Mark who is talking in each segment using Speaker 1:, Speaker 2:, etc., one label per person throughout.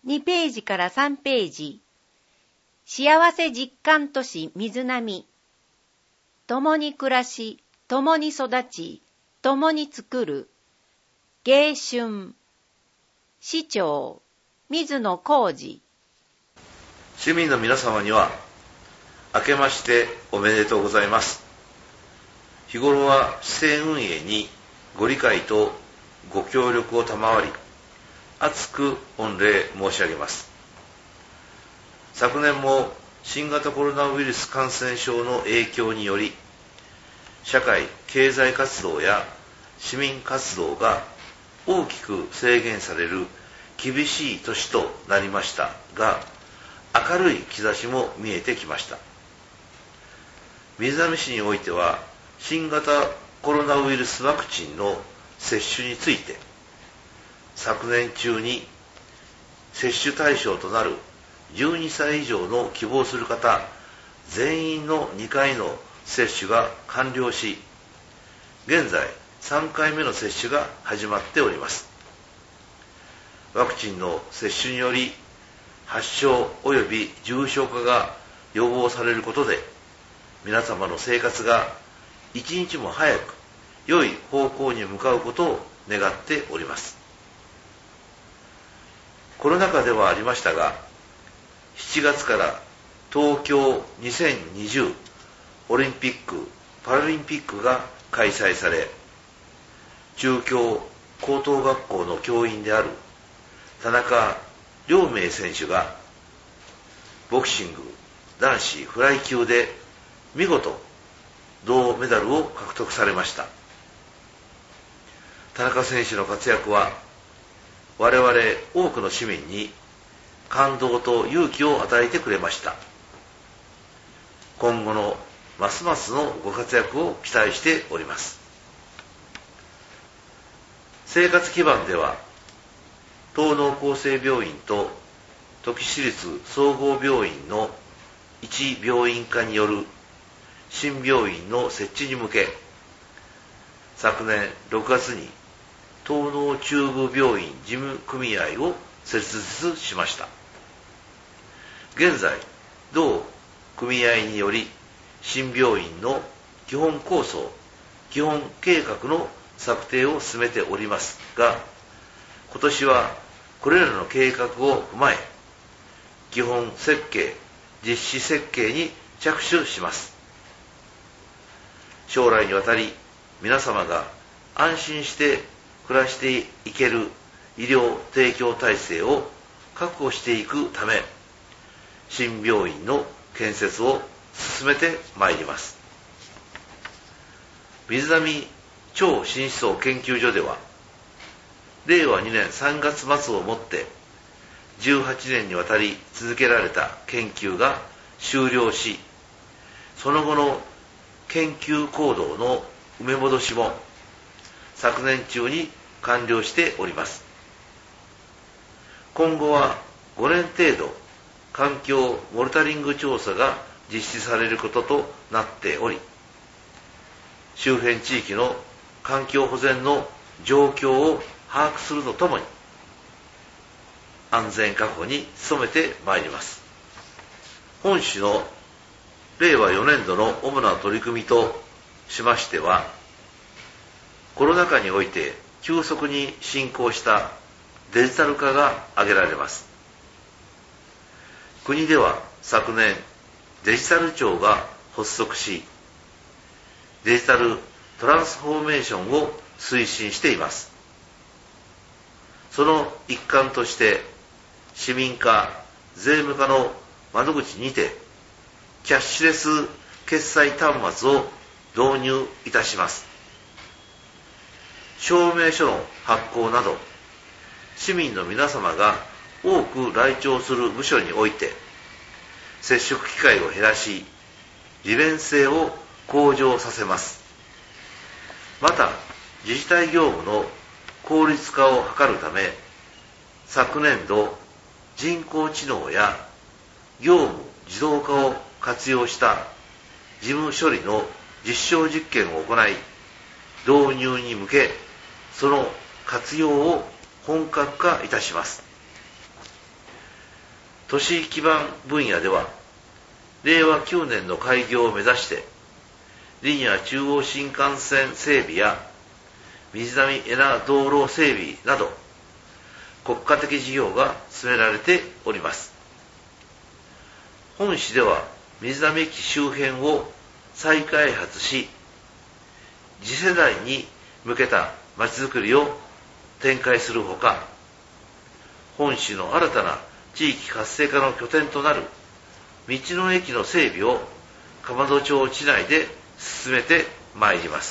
Speaker 1: 2ページから3ページ。幸せ実感都市水波。共に暮らし、共に育ち、共に作る。芸春。市長、水野浩二。
Speaker 2: 市民の皆様には、明けましておめでとうございます。日頃は市政運営にご理解とご協力を賜り、厚く御礼申し上げます。昨年も新型コロナウイルス感染症の影響により、社会経済活動や市民活動が大きく制限される厳しい年となりましたが、明るい兆しも見えてきました。水波市においては、新型コロナウイルスワクチンの接種について、昨年中に接種対象となる12歳以上の希望する方全員の2回の接種が完了し、現在3回目の接種が始まっております。ワクチンの接種により発症及び重症化が予防されることで、皆様の生活が一日も早く良い方向に向かうことを願っております。コロナ禍ではありましたが、7月から東京2020オリンピック・パラリンピックが開催され、中京高等学校の教員である田中亮明選手がボクシング男子フライ級で見事銅メダルを獲得されました。田中選手の活躍は我々多くの市民に感動と勇気を与えてくれました。今後のますますのご活躍を期待しております。生活基盤では、東農厚生病院と土岐市立総合病院の一病院化による新病院の設置に向け、昨年6月に東農中部病院事務組合を設立しました。現在、同組合により新病院の基本構想、基本計画の策定を進めておりますが、今年はこれらの計画を踏まえ、基本設計、実施設計に着手します。将来にわたり皆様が安心して暮らしていける医療提供体制を確保していくため、新病院の建設を進めてまいります。水波超新思想研究所では、令和2年3月末をもって18年にわたり続けられた研究が終了し、その後の研究行動の埋め戻しも昨年中に完了しております。今後は5年程度環境モニタリング調査が実施されることとなっており、周辺地域の環境保全の状況を把握するとともに、安全確保に努めてまいります。本市の令和4年度の主な取り組みとしましては、コロナ禍において急速に進行したデジタル化が挙げられます。国では昨年、デジタル庁が発足し、デジタルトランスフォーメーションを推進しています。その一環として、市民課、税務課の窓口にて、キャッシュレス決済端末を導入いたします。証明書の発行など、市民の皆様が多く来庁する部署において、接触機会を減らし、利便性を向上させます。また、自治体業務の効率化を図るため、昨年度、人工知能や業務自動化を活用した事務処理の実証実験を行い、導入に向け、その活用を本格化いたします。 都市基盤分野では、令和9年の開業を目指して、リニア中央新幹線整備や水波エナ道路整備など、国家的事業が進められております。本市では、水波駅周辺を再開発し、次世代に向けたまちづくりを展開するほか、本市の新たな地域活性化の拠点となる道の駅の整備を釜戸町市内で進めてまいります。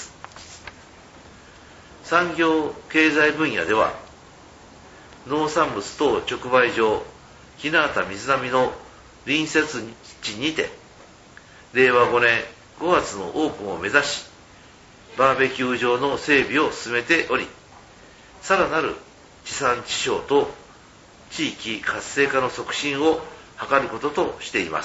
Speaker 2: 産業経済分野では、農産物等直売所木之畑水波の隣接地にて、令和5年5月のオープンを目指し、バーベキュー場の整備を進めており、さらなる地産地消と地域活性化の促進を図ることとしています。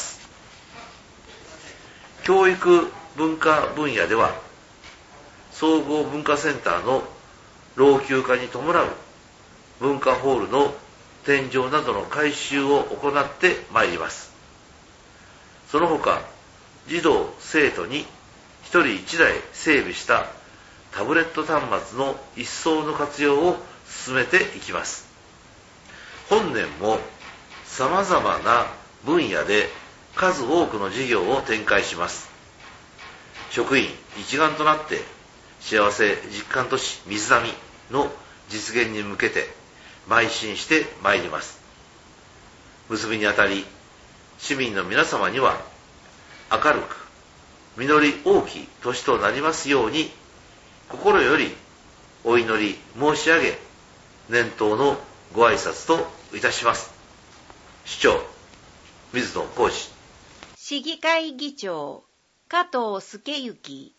Speaker 2: 教育文化分野では、総合文化センターの老朽化に伴う文化ホールの天井などの改修を行ってまいります。その他、児童生徒に1人1台整備したタブレット端末の一層の活用を進めていきます。本年も様々な分野で数多くの事業を展開します。職員一丸となって幸せ実感都市水波の実現に向けて邁進してまいります。結びにあたり、市民の皆様には明るく実り大きい年となりますように、心よりお祈り申し上げ、年頭のご挨拶といたします。市長、水野浩司。
Speaker 1: 市議会議長、加藤助之。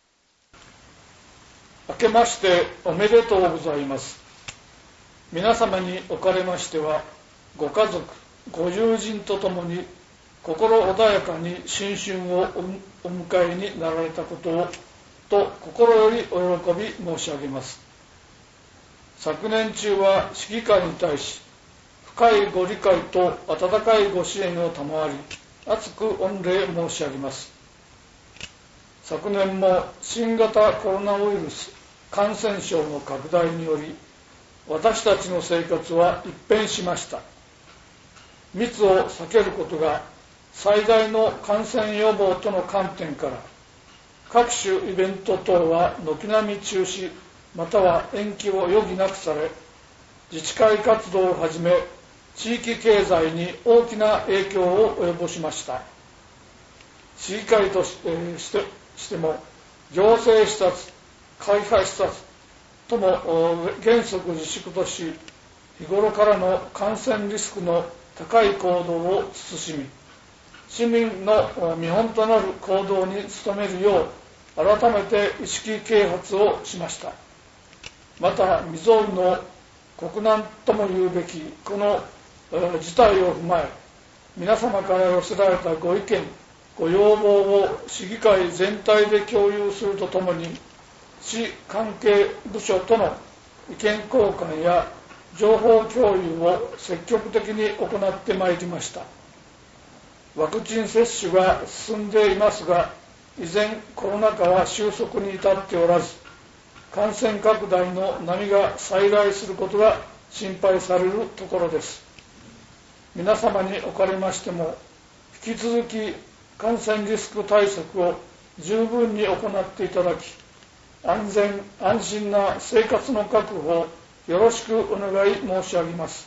Speaker 3: 明けましておめでとうございます。皆様におかれましては、ご家族、ご友人とともに心穏やかに新春をお迎えになられたことをと心よりお喜び申し上げます。昨年中は市議会に対し深いご理解と温かいご支援を賜り、厚く御礼申し上げます。昨年も新型コロナウイルス感染症の拡大により、私たちの生活は一変しました。密を避けることが最大の感染予防との観点から、各種イベント等は軒並み中止または延期を余儀なくされ、自治会活動をはじめ地域経済に大きな影響を及ぼしました。市議会としても行政視察、会派視察とも原則自粛とし、日頃からの感染リスクの高い行動を慎み、市民の見本となる行動に努めるよう改めて意識啓発をしました。また未曾有の国難とも言うべきこの事態を踏まえ、皆様から寄せられたご意見ご要望を市議会全体で共有するとともに、市関係部署との意見交換や情報共有を積極的に行ってまいりました。ワクチン接種が進んでいますが、依然コロナ禍は収束に至っておらず、感染拡大の波が再来することが心配されるところです。皆様におかれましても、引き続き感染リスク対策を十分に行っていただき、安全安心な生活の確保をよろしくお願い申し上げます。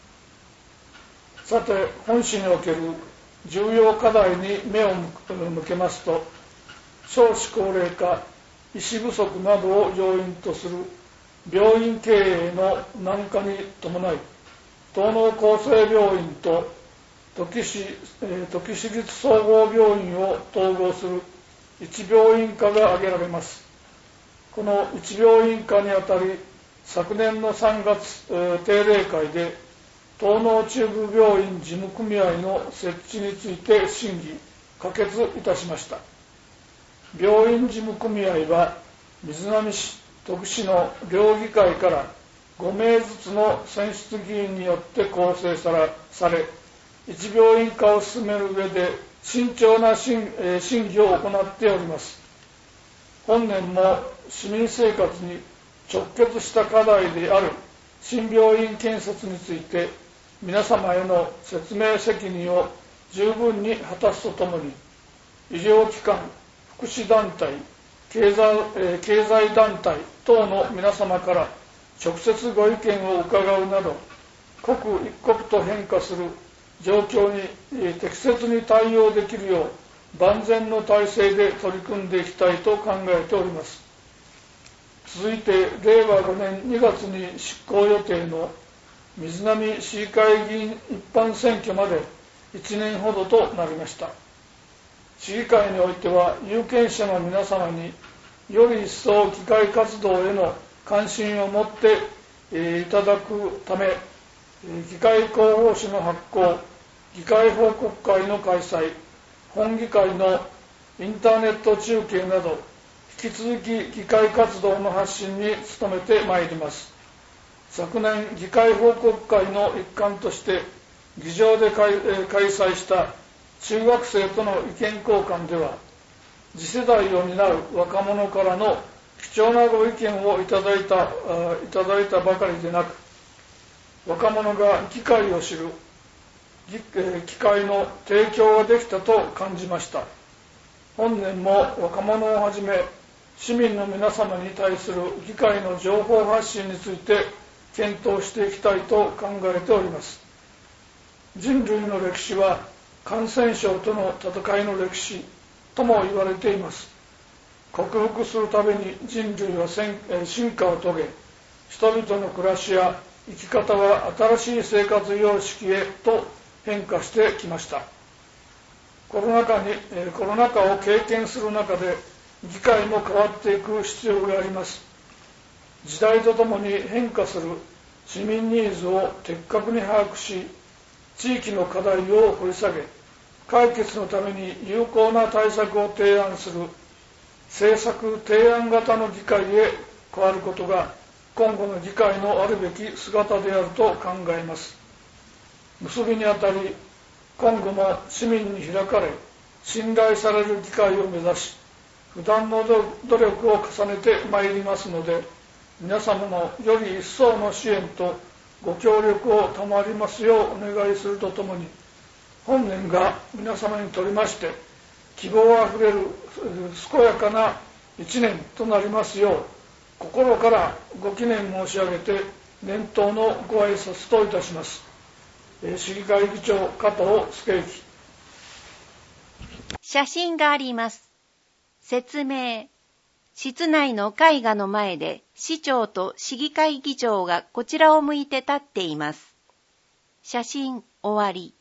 Speaker 3: さて、本市における重要課題に目を向けますと、少子高齢化、医師不足などを要因とする病院経営の軟化に伴い、東農厚生病院と土岐市立総合病院を統合する一病院化が挙げられます。この一病院化にあたり、昨年の3月定例会で東農中部病院事務組合の設置について審議可決いたしました。病院事務組合は瑞浪市、土岐市の両議会から5名ずつの選出議員によって構成され、 一病院化を進める上で慎重な審議を行っております。本年も市民生活に直結した課題である新病院建設について皆様への説明責任を十分に果たすとともに、医療機関、福祉団体、経済団体等の皆様から直接ご意見を伺うなど、刻一刻と変化する状況に適切に対応できるよう万全の体制で取り組んでいきたいと考えております。続いて令和5年2月に執行予定の瑞浪市議会議員一般選挙まで1年ほどとなりました。市議会においては有権者の皆様により一層議会活動への関心を持っていただくため、議会広報誌の発行、議会報告会の開催、本議会のインターネット中継など、引き続き議会活動の発信に努めてまいります。昨年、議会報告会の一環として、議場で開催した中学生との意見交換では、次世代を担う若者からの貴重なご意見をいただいたばかりでなく、若者が議会を知る機会の提供ができたと感じました。本年も若者をはじめ市民の皆様に対する議会の情報発信について検討していきたいと考えております。人類の歴史は感染症との戦いの歴史とも言われています。克服するために人類は進化を遂げ、人々の暮らしや生き方は新しい生活様式へと変化してきました。コロナ禍を経験する中で議会も変わっていく必要があります。時代とともに変化する市民ニーズを的確に把握し、地域の課題を掘り下げ、解決のために有効な対策を提案する政策提案型の議会へ変わることが今後の議会のあるべき姿であると考えます。結びにあたり、今後も市民に開かれ、信頼される議会を目指し、不断の努力を重ねてまいりますので、皆様のより一層の支援とご協力を賜りますようお願いするとともに、本年が皆様にとりまして希望あふれる健やかな一年となりますよう、心からご祈念申し上げて年頭のご挨拶といたします。市議会議長加藤助之。
Speaker 1: 写真があります。説明。室内の絵画の前で市長と市議会議長がこちらを向いて立っています。写真終わり。